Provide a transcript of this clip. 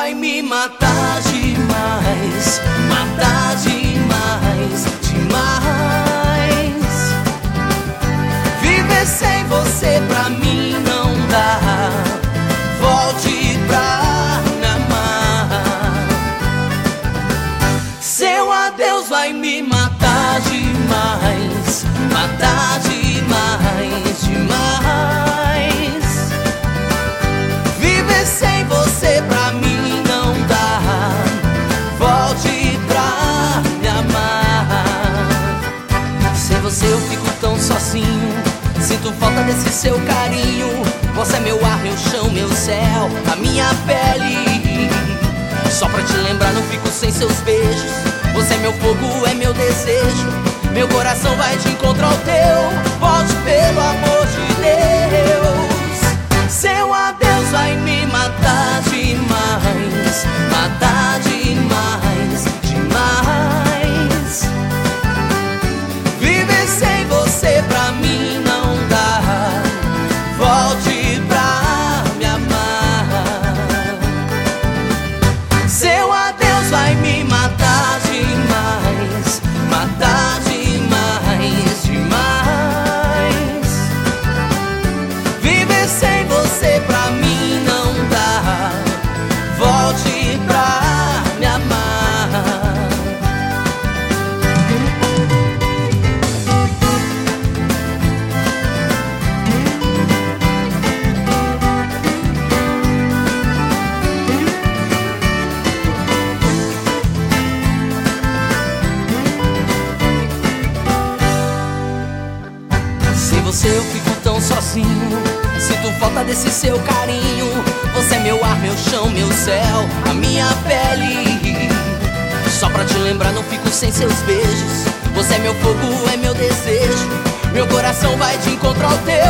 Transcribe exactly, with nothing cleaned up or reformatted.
vai me matar demais, matar demais, demais. Viver sem você pra mim não dá. Volte pra me amar. Seu adeus vai me matar demais, matar demais, demais. Viver sem você pra mim não dá. Volte pra me amar. Sem você eu fico tão sozinho, sinto falta desse seu carinho. Você é meu ar, meu chão, meu céu, a minha pele. Só pra te lembrar não fico sem seus beijos. Você é meu fogo, é meu desejo. Meu coração vai de encontro ao teu. Volte pelo amor de Deus. Seu adeus vai me matar demais, matar demais, demais. Viver sem você pra mim não dá. Volte pra me amar. Seu adeus vai me matar demais, matar demais, demais. Viver sem você pra mim não dá. Volte pra me amar. Sem você eu fico tão sozinho, sinto falta desse seu carinho. Você é meu ar, meu chão, meu céu, a minha pele. Só pra te lembrar não fico sem seus beijos. Você é meu fogo, é meu desejo. Meu coração vai de encontro ao teu.